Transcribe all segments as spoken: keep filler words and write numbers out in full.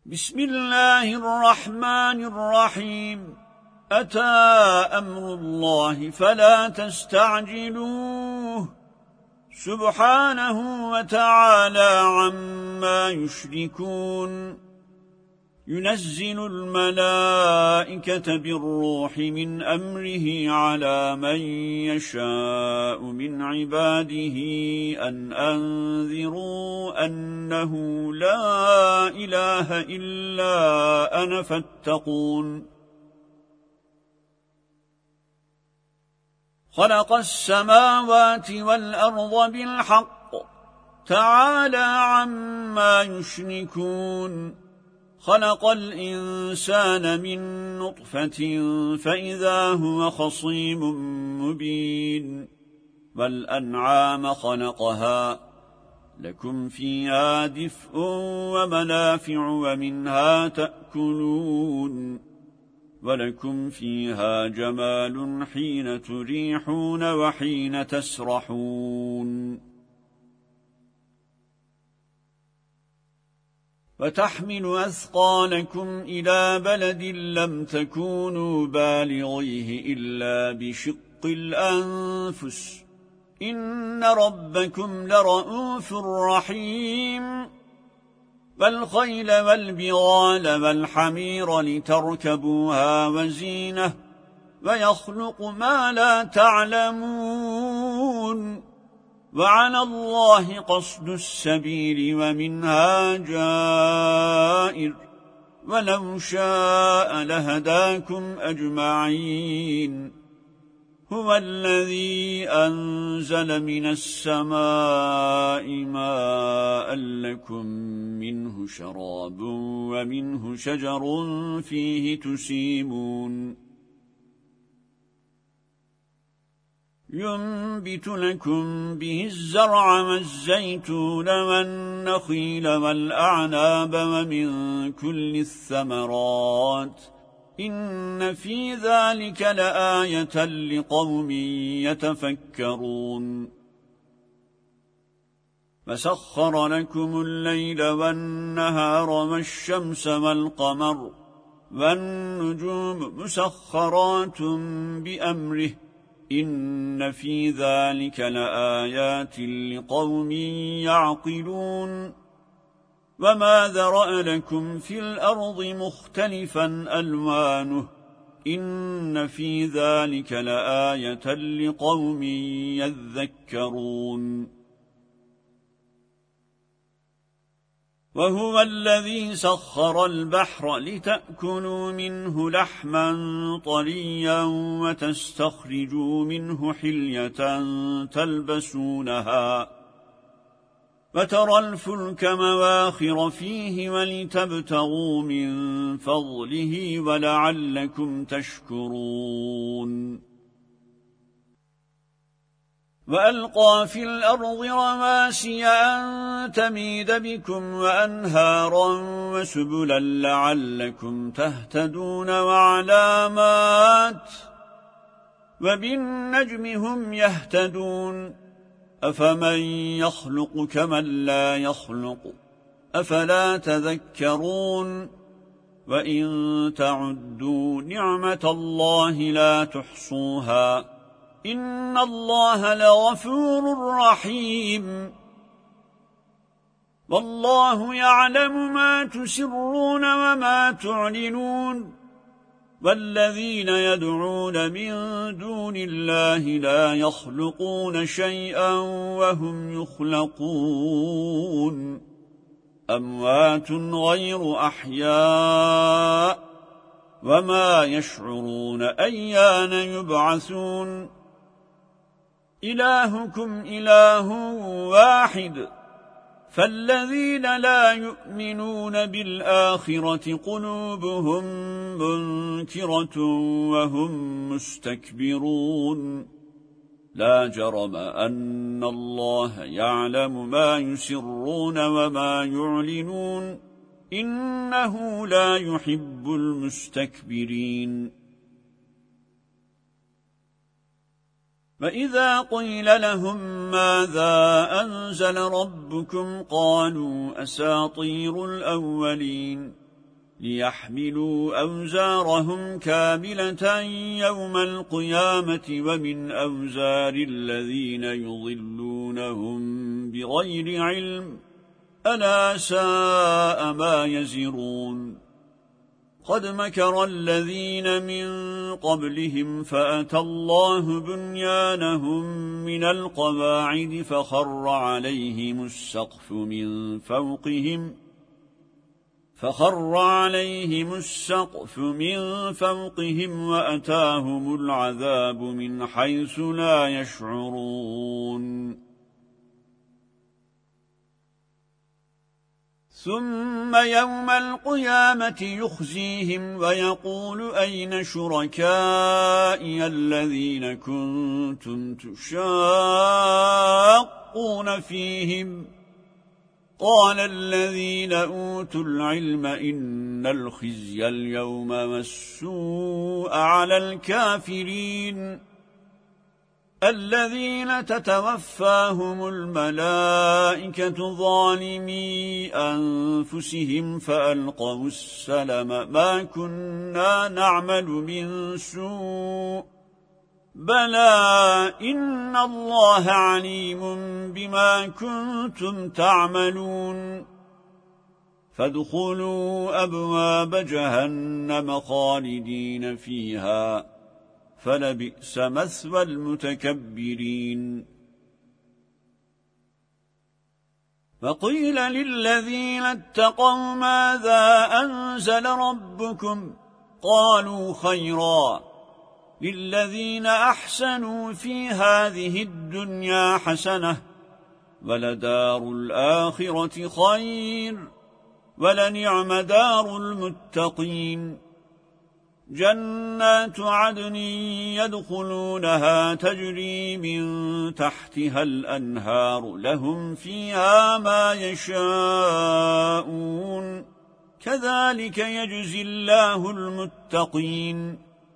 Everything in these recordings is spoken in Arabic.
بسم الله الرحمن الرحيم أتى أمر الله فلا تستعجلوه سبحانه وتعالى عما يشركون ينزل الملائكة بالروح من أمره على من يشاء من عباده أن أنذروا أنه لا إله إلا أنا فاتقون خلق السماوات والأرض بالحق تعالى عما يشركون خلق الإنسان من نطفة فإذا هو خصيم مبين والأنعام خلقها لكم فيها دفء ومنافع ومنها تأكلون ولكم فيها جمال حين تريحون وحين تسرحون وتحمل أثقالكم إلى بلد لم تكونوا بالغيه إلا بشق الأنفس إن ربكم لرؤوف رحيم والخيل والبغال والحمير لتركبوها وزينة ويخلق ما لا تعلمون وعلى الله قصد السبيل ومنها جائر ولو شاء لهداكم أجمعين هو الذي أنزل من السماء ماء لكم منه شراب ومنه شجر فيه تسيمون ينبت لكم به الزرع والزيتون والنخيل والأعناب ومن كل الثمرات إن في ذلك لآية لقوم يتفكرون فسخر لكم الليل والنهار والشمس والقمر والنجوم مسخرات بأمره إن في ذلك لآيات لقوم يعقلون وما ذرأ لكم في الأرض مختلفا ألوانه إن في ذلك لآية لقوم يذكرون وهو الذي سخر البحر لتأكلوا منه لحما طريا وتستخرجوا منه حلية تلبسونها وترى الفلك مواخر فيه ولتبتغوا من فضله ولعلكم تشكرون وألقى في الأرض رواسي أن تميد بكم وأنهارا وسبلا لعلكم تهتدون وعلامات وبالنجم هم يهتدون أفمن يخلق كمن لا يخلق أفلا تذكرون وإن تعدوا نعمة الله لا تحصوها إن الله لغفور رحيم والله يعلم ما تسرون وما تعلنون والذين يدعون من دون الله لا يخلقون شيئا وهم يخلقون أموات غير أحياء وما يشعرون أيان يبعثون إلهكم إله واحد فالذين لا يؤمنون بالآخرة قلوبهم منكرة وهم مستكبرون لا جرم أن الله يعلم ما يسرون وما يعلنون إنه لا يحب المستكبرين وإذا قيل لهم ماذا أنزل ربكم قالوا أساطير الأولين ليحملوا أوزارهم كاملة يوم القيامة ومن أوزار الذين يضلونهم بغير علم ألا ساء ما يزرون قد مكر الذين من قبلهم فأتى الله بنيانهم من القواعد فخر عليهم السقف من فوقهم فخر عليهم السقف من فوقهم وأتاهم العذاب من حيث لا يشعرون ثم يوم القيامة يخزيهم ويقول أين شركائي الذين كنتم تشاقون فيهم قال الذين أوتوا العلم إن الخزي اليوم والسوء على الكافرين الذين تتوفاهم الملائكة ظالمي أنفسهم فألقوا السلم ما كنا نعمل من سوء بلى إن الله عليم بما كنتم تعملون فادخلوا أبواب جهنم خالدين فيها فلبئس مثوى المتكبرين وقيل للذين اتقوا ماذا أنزل ربكم قالوا خيرا للذين أحسنوا في هذه الدنيا حسنة ولدار الآخرة خير ولنعم دار المتقين جنات عدن يدخلونها تجري من تحتها الأنهار لهم فيها ما يشاءون كذلك يجزي الله المتقين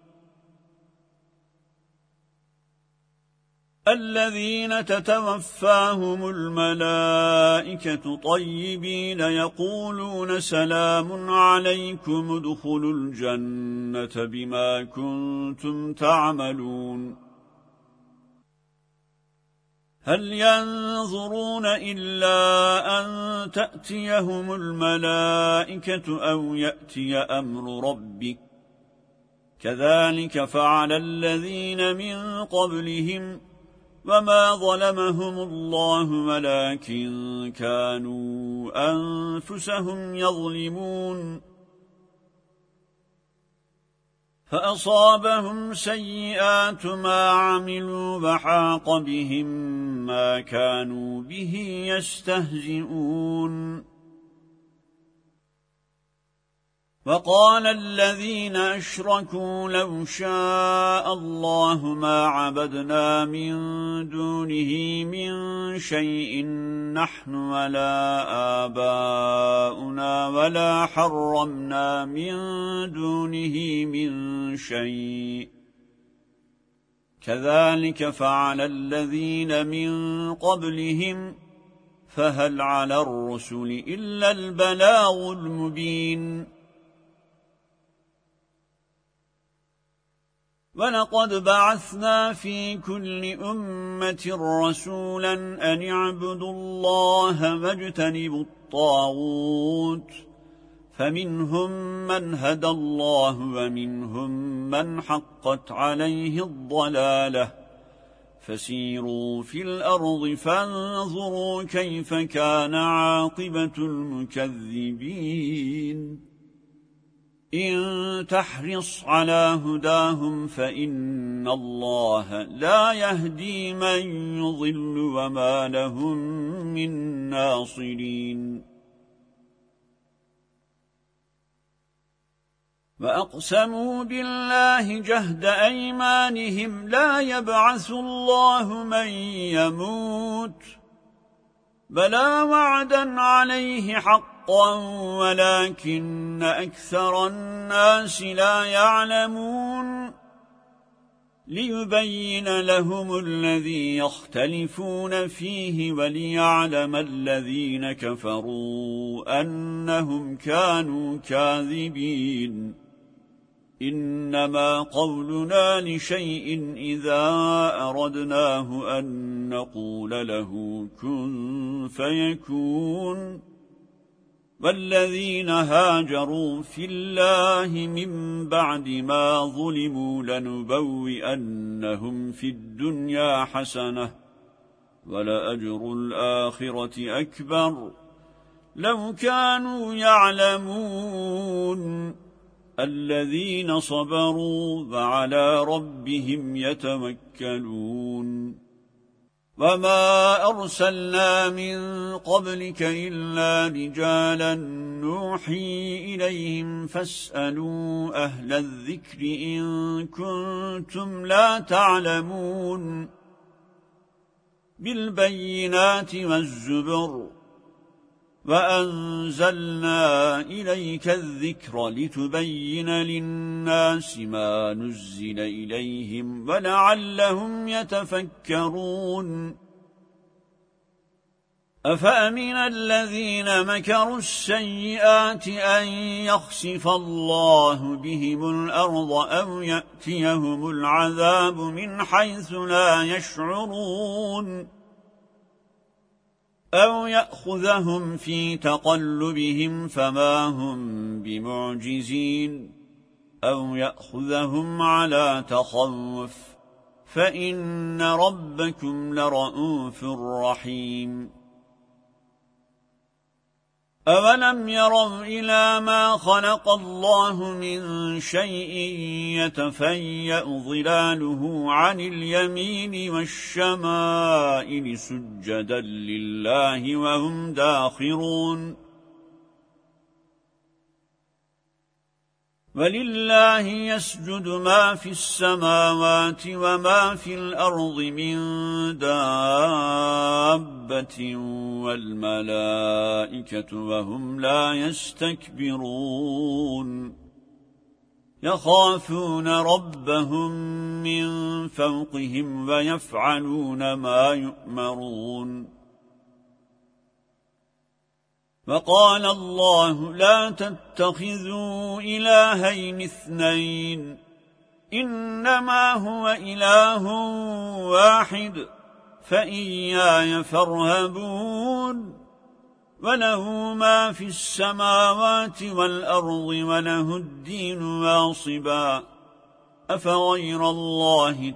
الذين تتوفاهم الملائكة طيبين يقولون سلام عليكم ادخلوا الجنة بما كنتم تعملون هل ينظرون إلا أن تأتيهم الملائكة أو يأتي أمر ربك كذلك فعل الذين من قبلهم وما ظلمهم الله ولكن كانوا أنفسهم يظلمون فأصابهم سيئات ما عملوا وحاق بهم ما كانوا به يستهزئون وقال الذين أشركوا لو شاء الله ما عبدنا من دونه من شيء نحن ولا آباؤنا ولا حرمنا من دونه من شيء كذلك فعل الذين من قبلهم فهل على الرسل إلا البلاغ المبين ولقد بعثنا في كل أمة رسولا أن اعبدوا الله واجتنبوا الطاغوت فمنهم من هدى الله ومنهم من حقت عليه الضلالة فسيروا في الأرض فانظروا كيف كان عاقبة المكذبين إن تحرص على هداهم فإن الله لا يهدي من يضل وما لهم من ناصرين وأقسموا بالله جهد أيمانهم لا يبعث الله من يموت بلى وعدا عليه حقا ولكن أكثر الناس لا يعلمون ليبين لهم الذي يختلفون فيه وليعلم الذين كفروا أنهم كانوا كاذبين إنما قولنا لشيء إذا أردناه أن نقول له كن فيكون والذين هاجروا في الله من بعد ما ظلموا لنبوئنهم في الدنيا حسنة ولأجر الآخرة أكبر لو كانوا يعلمون الذين صبروا وعلى ربهم يتوكلون وما أرسلنا من قبلك إلا رجالا نوحي إليهم فاسألوا أهل الذكر إن كنتم لا تعلمون بالبينات والزبر وأنزلنا إليك الذكر لتبين للناس ما نزل إليهم ولعلهم يتفكرون أفأمن الذين مكروا السيئات أن يخسف الله بهم الأرض أو يأتيهم العذاب من حيث لا يشعرون أو يأخذهم في تقلبهم فما هم بمعجزين أو يأخذهم على تخوف فإن ربكم لرؤوف رحيم أولم يروا إلى ما خلق الله من شيء يتفيأ ظلاله عن اليمين والشمائل سجدا لله وهم داخرون ولله يسجد ما في السماوات وما في الأرض من دابة والملائكة وهم لا يستكبرون يخافون ربهم من فوقهم ويفعلون ما يؤمرون وقال الله لا تتخذوا إلهين اثنين إنما هو إله واحد فإياي فارهبون وله ما في السماوات والأرض وله الدين واصبا أفغير الله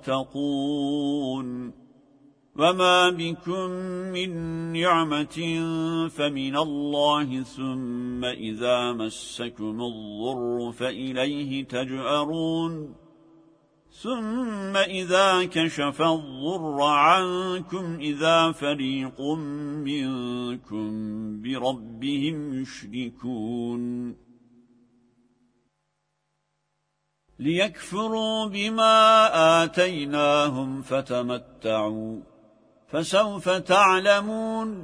تتقون وما بكم من نعمة فمن الله ثم إذا مسكم الضر فإليه تجأرون ثم إذا كشف الضر عنكم إذا فريق منكم بربهم يشركون ليكفروا بما آتيناهم فتمتعوا فسوف تعلمون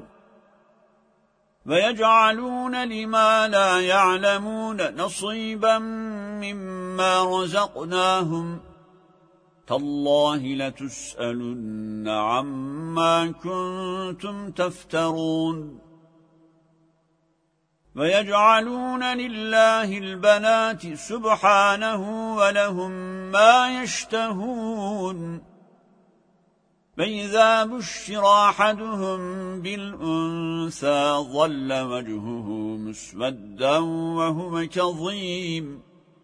ويجعلون لما لا يعلمون نصيبا مما رزقناهم تالله لتسألن عما كنتم تفترون ويجعلون لله البنات سبحانه ولهم ما يشتهون فإذا بشر أحدهم بالأنثى ظل وجهه مسودا وهو كظيم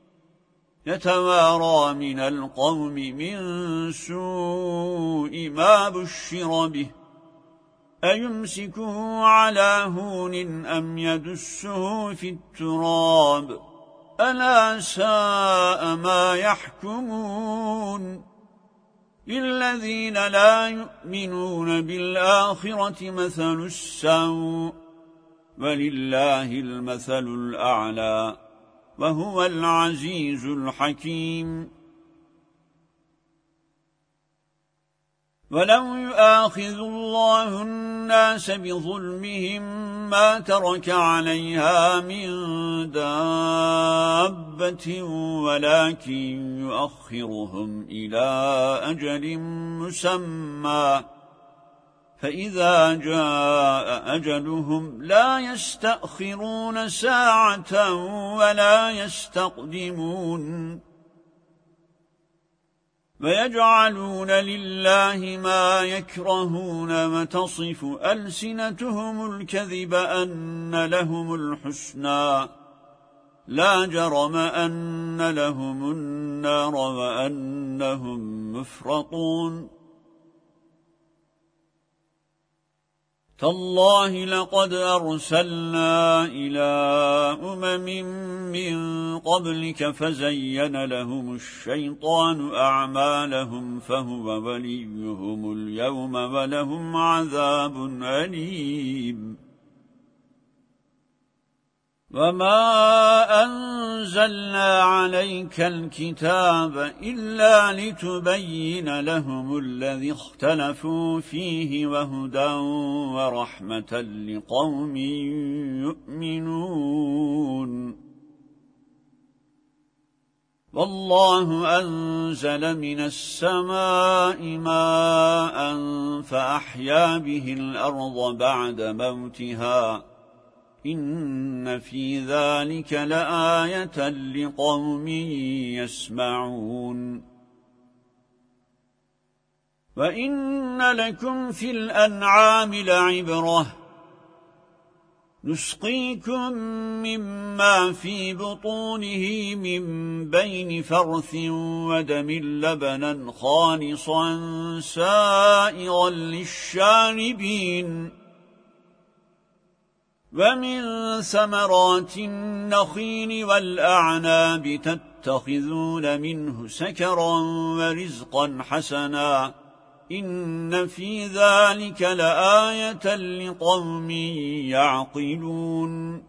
يتوارى من القوم من سوء ما بشر به أيمسكه على هون أم يدسه في التراب ألا ساء ما يحكمون للذين لا يؤمنون بالآخرة مثل السوء ولله المثل الأعلى وهو العزيز الحكيم ولو يؤاخذ الله الناس بظلمهم ما ترك عليها من دابة ولكن يؤخرهم إلى أجل مسمى فإذا جاء أجلهم لا يستأخرون ساعة ولا يستقدمون ويجعلون لله ما يكرهون وتصف ألسنتهم الكذب أن لهم الحسنى لا جرم أن لهم النار وأنهم مفرطون تالله لقد أرسلنا إلى أمم من قبلك فزين لهم الشيطان أعمالهم فهو وليهم اليوم ولهم عذاب أليم وما أنزلنا عليك الكتاب إلا لتبين لهم الذي اختلفوا فيه وهدى ورحمة لقوم يؤمنون والله أنزل من السماء ماء فأحيا به الأرض بعد موتها إن في ذلك لآية لقوم يسمعون وإن لكم في الأنعام لعبرة نسقيكم مما في بطونه من بين فرث ودم لبنا خالصا سائغا للشاربين ومن ثمرات النخيل والأعناب تتخذون منه سكرا ورزقا حسنا إن في ذلك لآية لقوم يعقلون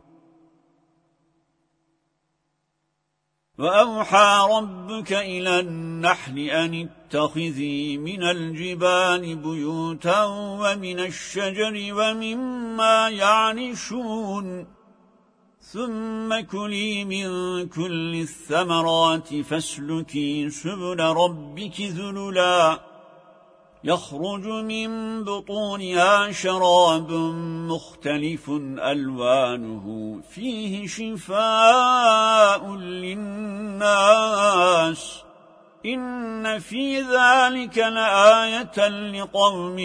وأوحى ربك إلى النحل أن اتخذي من الجبال بيوتا ومن الشجر ومما يعرشون ثم كلي من كل الثمرات فاسلكي سبل ربك ذللا يخرج من بطونها شراب مختلف ألوانه فيه شفاء للناس إن في ذلك لآية لقوم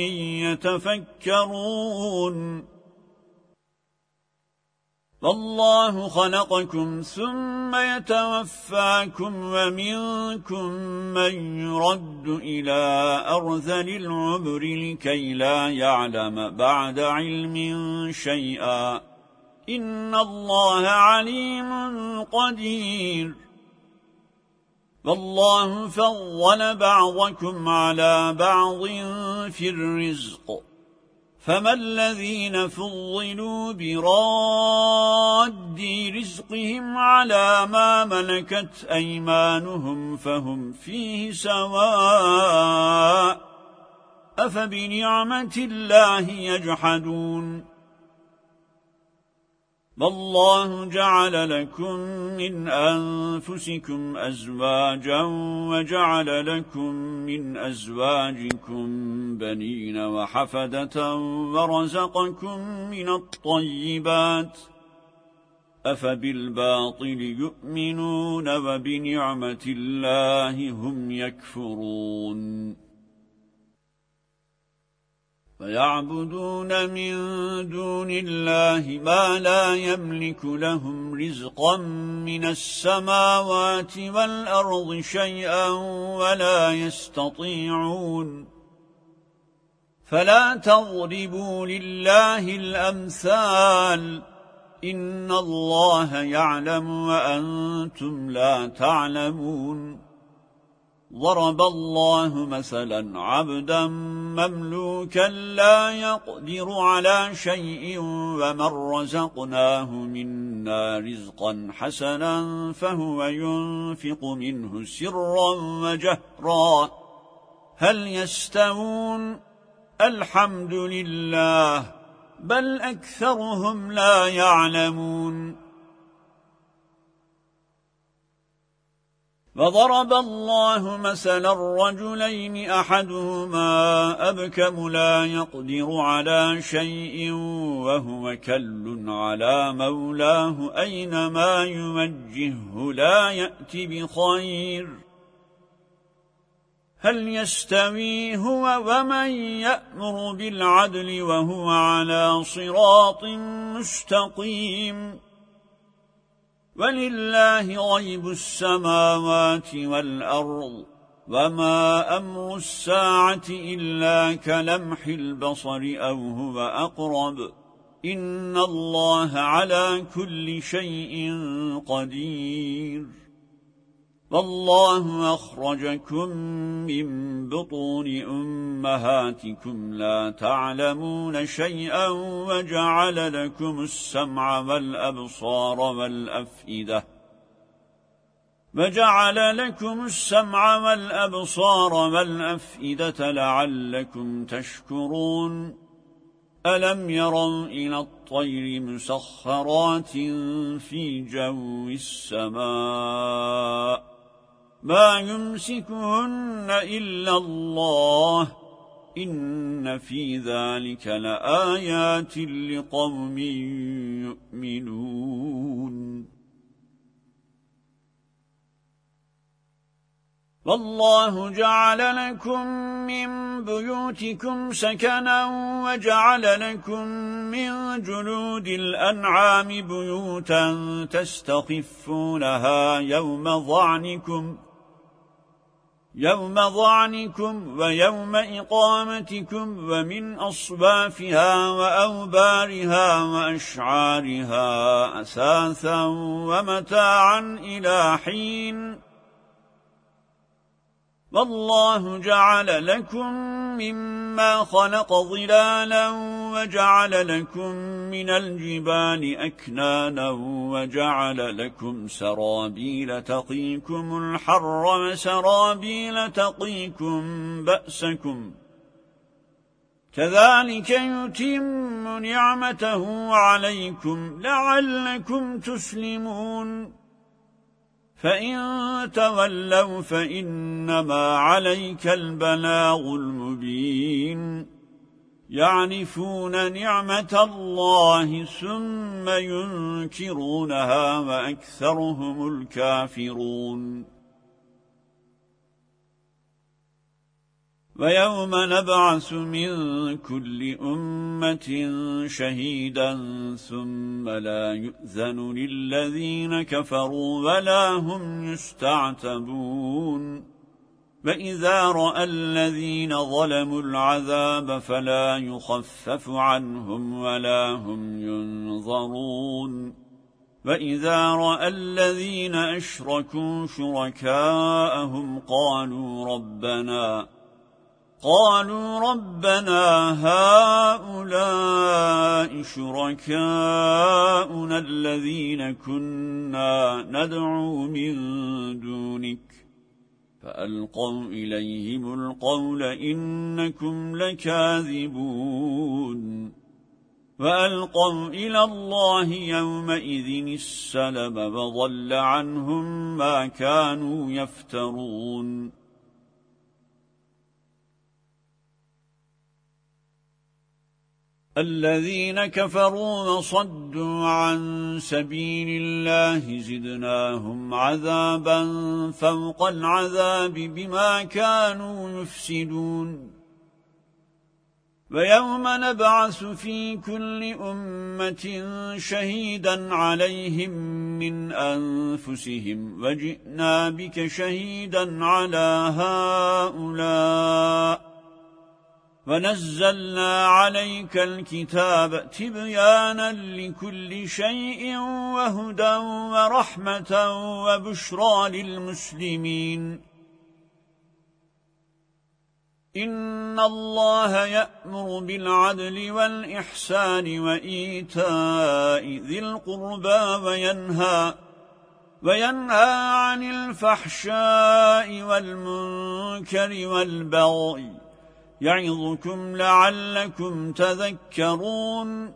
يتفكرون والله خلقكم ثم يتوفاكم ومنكم من يرد إلى أرذل العمر لكي لا يعلم بعد علم شيئا إن الله عليم قدير والله فضل بعضكم على بعض في الرزق فما الذين فضلوا براد رزقهم على ما ملكت أيمانهم فهم فيه سواء أفبنعمة الله يجحدون والله جعل لكم من أنفسكم أزواجا وجعل لكم من أزواجكم بنين وحفدة ورزقكم من الطيبات أفبالباطل يؤمنون وبنعمة الله هم يكفرون ويعبدون من دون الله ما لا يملك لهم رزقا من السماوات والأرض شيئا ولا يستطيعون فلا تضربوا لله الأمثال إن الله يعلم وأنتم لا تعلمون ضرب الله مثلا عبدا مملوكا لا يقدر على شيء ومن رزقناه منا رزقا حسنا فهو ينفق منه سرا وجهرا هل يستوون؟ الحمد لله، بل أكثرهم لا يعلمون. وضرب الله مثلا الرجلين أحدهما أبكم لا يقدر على شيء وهو كل على مولاه أينما يوجهه لا يأتي بخير. هل يستوي هو ومن يأمر بالعدل وهو على صراط مستقيم؟ ولله غيب السماوات والأرض، وما أمر الساعة إلا كلمح البصر أو هو أقرب، إن الله على كل شيء قدير. والله أخرجكم من بطون أمهاتكم لا تعلمون شيئا وجعل لكم السمع والأبصار والأفئدة وجعل لكم السمع والأبصار والأفئدة لعلكم تشكرون. ألم يروا إلى الطير مسخرات في جو السماء ما يمسكهن إلا الله إن في ذلك لآيات لقوم يؤمنون. والله جعل لكم من بيوتكم سكنا وجعل لكم من جلود الأنعام بيوتا تستخفونها يوم ظعنكم يوم ظعنكم ويوم إقامتكم ومن أصبافها وأوبارها وأشعارها أثاثا ومتاعا إلى حين. والله جعل لكم مما خلق ظلالا وجعل لكم من الجبال أكنانا وجعل لكم سرابيل تقيكم الحر وسرابيل تقيكم بأسكم كذلك يتم نعمته عليكم لعلكم تسلمون. فإن تولوا فإنما عليك البلاغ المبين. يعرفون نعمة الله ثم ينكرونها وأكثرهم الكافرون. ويوم نبعث من كل أمة شهيدا ثم لا يؤذن للذين كفروا ولا هم يستعتبون. وإذا رأى الذين ظلموا العذاب فلا يخفف عنهم ولا هم ينظرون. وإذا رأى الذين أشركوا شركاءهم قالوا ربنا قالوا ربنا هؤلاء شركاؤنا الذين كنا ندعو من دونك فألقوا إليهم القول إنكم لكاذبون. وألقوا إلى الله يومئذ السلم وضل عنهم ما كانوا يفترون. الذين كفروا وصدوا عن سبيل الله زدناهم عذابا فوق العذاب بما كانوا يفسدون. ويوم نبعث في كل أمة شهيدا عليهم من أنفسهم وجئنا بك شهيدا على هؤلاء ونزلنا عليك الكتاب تبيانا لكل شيء وهدى ورحمة وبشرى للمسلمين. إن الله يأمر بالعدل والإحسان وإيتاء ذي القربى وينهى وينهى عن الفحشاء والمنكر والبغي يعظكم لعلكم تذكرون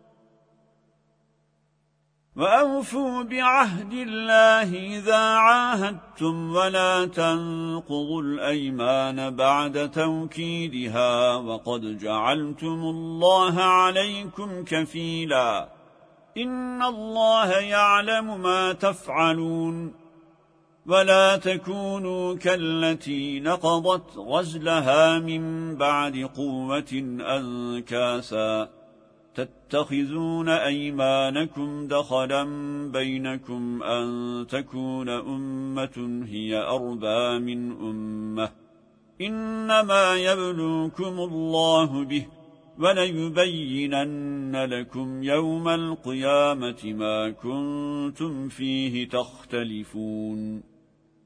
وأوفوا بعهد الله إذا عاهدتم ولا تنقضوا الأيمان بعد توكيدها وقد جعلتم الله عليكم كفيلا إن الله يعلم ما تفعلون ولا تكونوا كالتي نقضت غزلها من بعد قوة أنكاسا تتخذون أيمانكم دخلا بينكم أن تكون أمة هي أربى من أمة إنما يبلوكم الله به وليبينن لكم يوم القيامة ما كنتم فيه تختلفون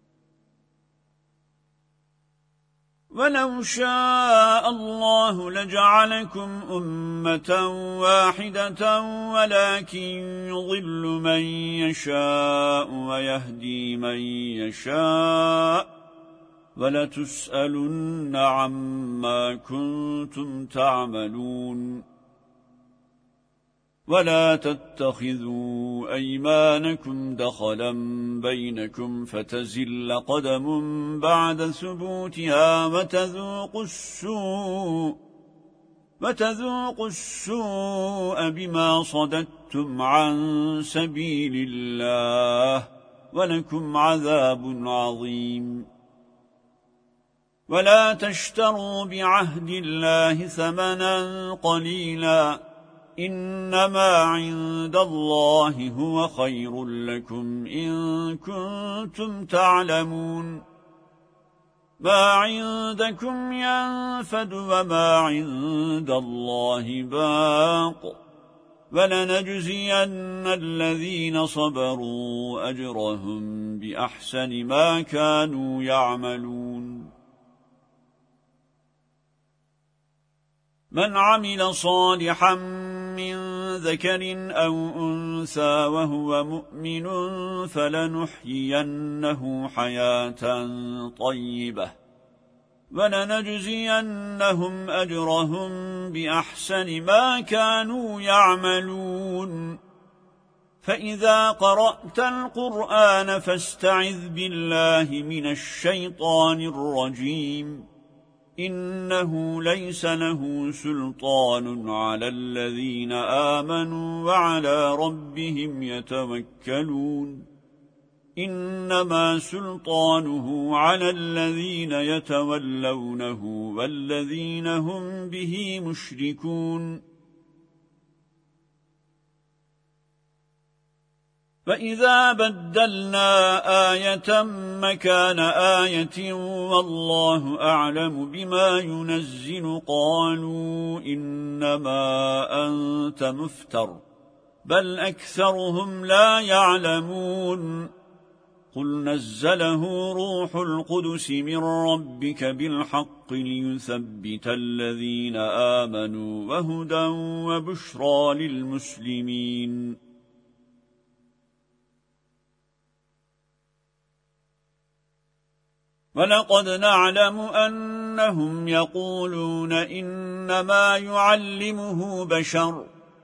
ولو شاء الله لجعلكم أمة واحدة ولكن يضل من يشاء ويهدي من يشاء ولتسألن عما كنتم تعملون ولا تتخذوا أيمانكم دخلا بينكم فتزل قدم بعد ثبوتها وتذوقوا السوء وتذوقوا السوء بما صددتم عن سبيل الله ولكم عذاب عظيم ولا تشتروا بعهد الله ثمنا قليلا إنما عند الله هو خير لكم إن كنتم تعلمون ما عندكم ينفد وما عند الله باق ولنجزين الذين صبروا أجرهم بأحسن ما كانوا يعملون من عمل صالحا من ذكر أو أنثى وهو مؤمن فلنحيينه حياة طيبة ولنجزينهم أجرهم بأحسن ما كانوا يعملون فإذا قرأت القرآن فاستعذ بالله من الشيطان الرجيم إنه ليس له سلطان على الذين آمنوا وعلى ربهم يتوكلون إنما سلطانه على الذين يتولونه والذين هم به مشركون فإذا بدلنا آية مكان آية والله أعلم بما ينزل قالوا إنما أنت مفتر بل أكثرهم لا يعلمون قل نزله روح القدس من ربك بالحق ليثبت الذين آمنوا وهدى وبشرى للمسلمين ولقد نعلم أنهم يقولون إنما يعلمه بشر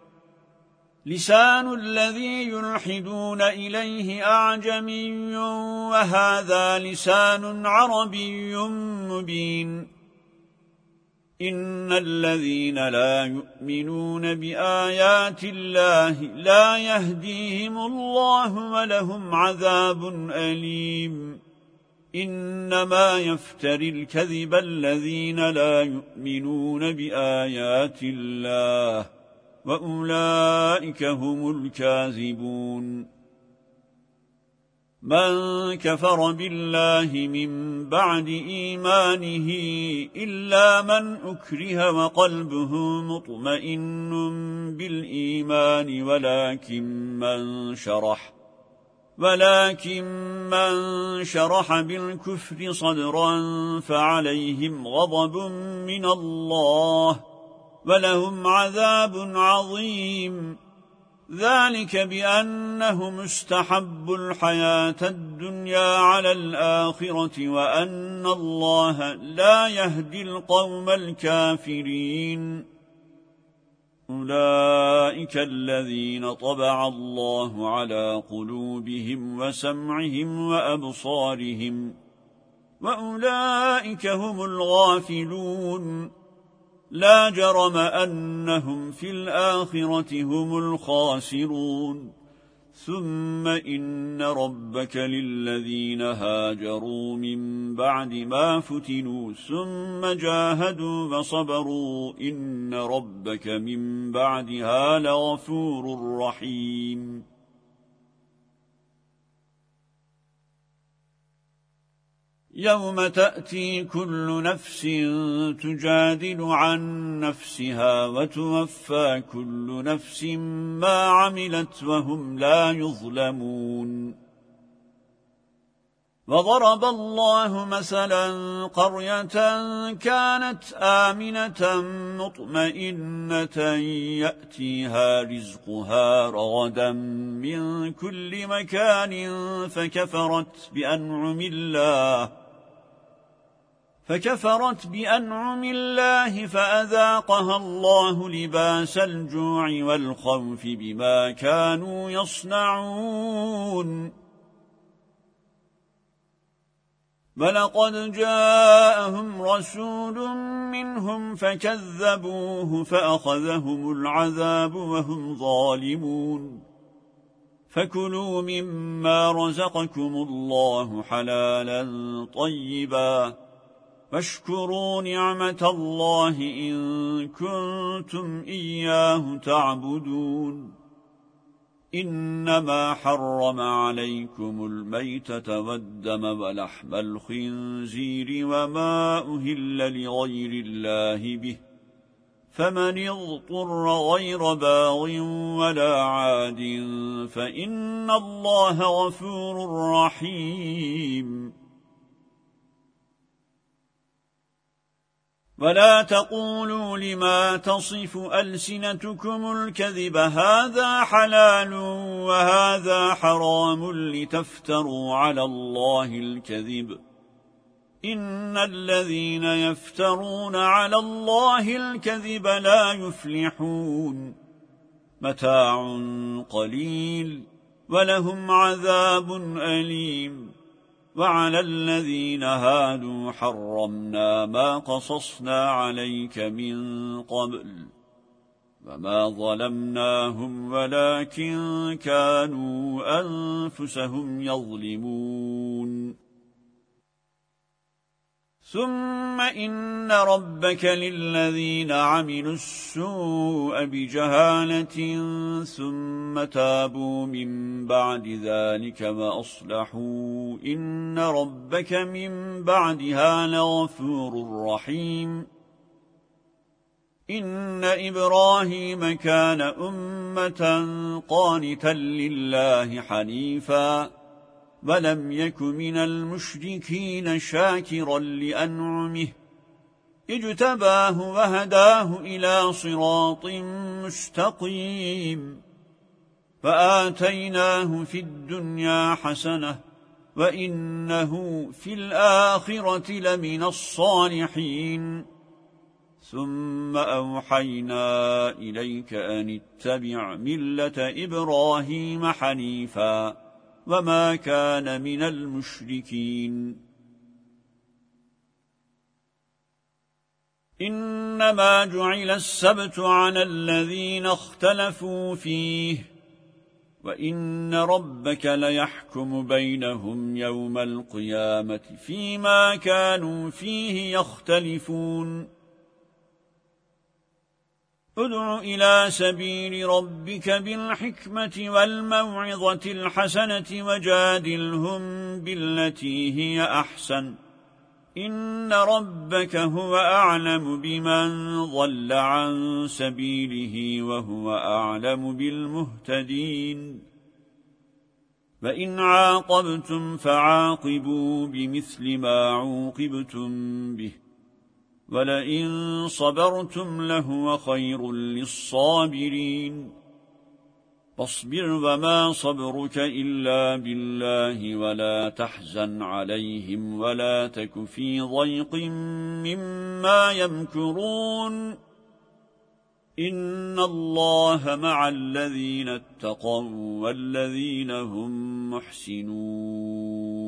لسان الذي يلحدون إليه أعجمي وهذا لسان عربي مبين إن الذين لا يؤمنون بآيات الله لا يهديهم الله ولهم عذاب أليم إنما يفتري الكذب الذين لا يؤمنون بآيات الله وأولئك هم الكاذبون من كفر بالله من بعد إيمانه إلا من أكره وقلبه مطمئن بالإيمان ولكن من شرح ولكن من شرح بالكفر صدرا فعليهم غضب من الله ولهم عذاب عظيم ذلك بأنهم استحبوا الحياة الدنيا على الآخرة وأن الله لا يهدي القوم الكافرين. أولئك الذين طبع الله على قلوبهم وسمعهم وأبصارهم وأولئك هم الغافلون. لا جرم أنهم في الآخرة هم الخاسرون. ثم إن ربك للذين هاجروا من بعد ما فتنوا ثم جاهدوا وصبروا إن ربك من بعدها لغفور رحيم. يوم تأتي كل نفس تجادل عن نفسها وتوفى كل نفس ما عملت وهم لا يظلمون. وضرب الله مثلا قرية كانت آمنة مطمئنة يأتيها رزقها رغدا من كل مكان فكفرت بأنعم الله فكفرت بأنعم الله فأذاقها الله لباس الجوع والخوف بما كانوا يصنعون. ولقد جاءهم رسول منهم فكذبوه فأخذهم العذاب وهم ظالمون. فكلوا مما رزقكم الله حلالا طيبا واشكروا نعمة الله إن كنتم إياه تعبدون. إنما حرم عليكم الميتة والدم ولحم الخنزير وما أهل لغير الله به فمن اضطر غير باغ ولا عاد فإن الله غفور رحيم. ولا تقولوا لما تصف ألسنتكم الكذب هذا حلال وهذا حرام لتفتروا على الله الكذب. إن الذين يفترون على الله الكذب لا يفلحون. متاع قليل ولهم عذاب أليم. وعلى الذين هادوا حرمنا ما قصصنا عليك من قبل وما ظلمناهم ولكن كانوا أنفسهم يظلمون. ثم إن ربك للذين عملوا السوء بجهالة ثم تابوا من بعد ذلك وأصلحوا إن ربك من بعدها لغفور رحيم. إن إبراهيم كان أمة قانتا لله حنيفا ولم يك من المشركين شاكرا لأنعمه اجتباه وهداه إلى صراط مستقيم. فآتيناه في الدنيا حسنة وإنه في الآخرة لمن الصالحين. ثم أوحينا إليك أن اتبع ملة إبراهيم حنيفا وما كان من المشركين. إنما جعل السبت على الذين اختلفوا فيه وإن ربك ليحكم بينهم يوم القيامة فيما كانوا فيه يختلفون. ادع إلى سبيل ربك بالحكمة والموعظة الحسنة وجادلهم بالتي هي أحسن إن ربك هو أعلم بمن ضل عن سبيله وهو أعلم بالمهتدين. فإن عاقبتم فعاقبوا بمثل ما عوقبتم به ولئن صبرتم لهو خير للصابرين. فاصبر وما صبرك إلا بالله ولا تحزن عليهم ولا تك في ضيق مما يمكرون إن الله مع الذين اتقوا والذين هم محسنون